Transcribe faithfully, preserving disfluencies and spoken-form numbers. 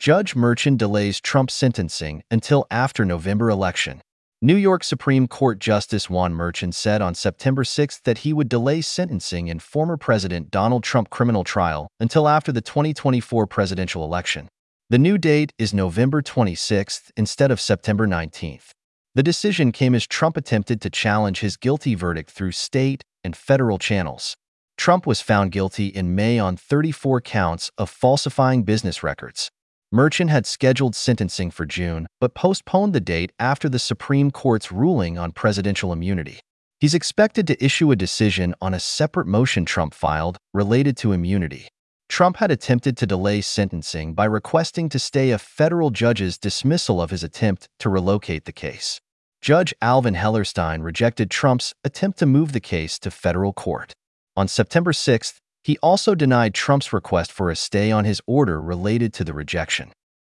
Judge Merchan delays Trump sentencing until after November election. New York Supreme Court Justice Juan Merchan said on September sixth that he would delay sentencing in former President Donald Trump criminal trial until after the twenty twenty-four presidential election. The new date is November twenty-sixth instead of September nineteenth. The decision came as Trump attempted to challenge his guilty verdict through state and federal channels. Trump was found guilty in May on thirty-four counts of falsifying business records. Merchan had scheduled sentencing for June, but postponed the date after the Supreme Court's ruling on presidential immunity. He's expected to issue a decision on a separate motion Trump filed related to immunity. Trump had attempted to delay sentencing by requesting to stay a federal judge's dismissal of his attempt to relocate the case. Judge Alvin Hellerstein rejected Trump's attempt to move the case to federal court. On September sixth, he also denied Trump's request for a stay on his order related to the rejection.